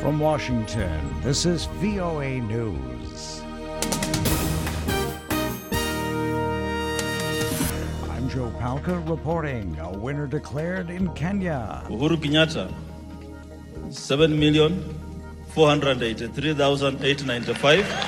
From Washington, this is VOA News. I'm Joe Palca reporting. A winner declared in Kenya. Uhuru Kenyatta, 7,483,895.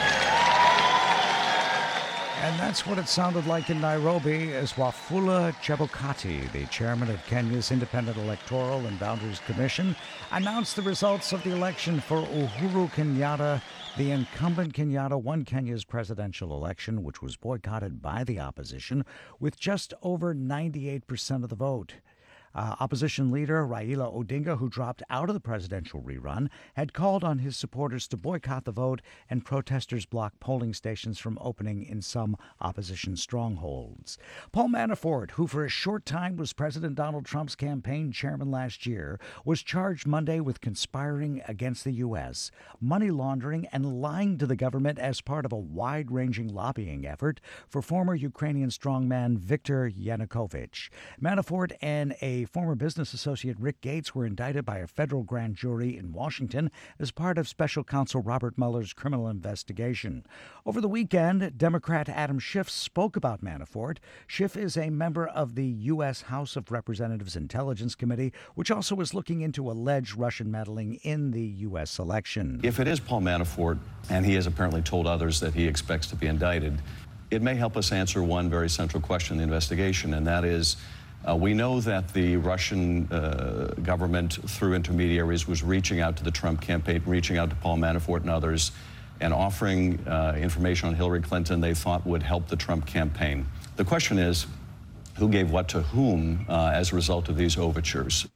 And that's what it sounded like in Nairobi as Wafula Chebukati, the chairman of Kenya's Independent Electoral and Boundaries Commission, announced the results of the election for Uhuru Kenyatta. The incumbent Kenyatta won Kenya's presidential election, which was boycotted by the opposition, with just over 98% of the vote. Opposition leader Raila Odinga, who dropped out of the presidential rerun, had called on his supporters to boycott the vote, and protesters blocked polling stations from opening in some opposition strongholds. Paul Manafort, who for a short time was President Donald Trump's campaign chairman last year, was charged Monday with conspiring against the U.S., money laundering, and lying to the government as part of a wide-ranging lobbying effort for former Ukrainian strongman Viktor Yanukovych. Manafort and a former business associate Rick Gates were indicted by a federal grand jury in Washington as part of special counsel Robert Mueller's criminal investigation. Over the weekend, Democrat Adam Schiff spoke about Manafort. Schiff is a member of the U.S. House of Representatives Intelligence Committee, which also is looking into alleged Russian meddling in the U.S. election. If it is Paul Manafort, and he has apparently told others that he expects to be indicted, it may help us answer one very central question in the investigation, and that is, we know that the Russian government, through intermediaries, was reaching out to the Trump campaign, reaching out to Paul Manafort and others, and offering information on Hillary Clinton they thought would help the Trump campaign. The question is, who gave what to whom as a result of these overtures?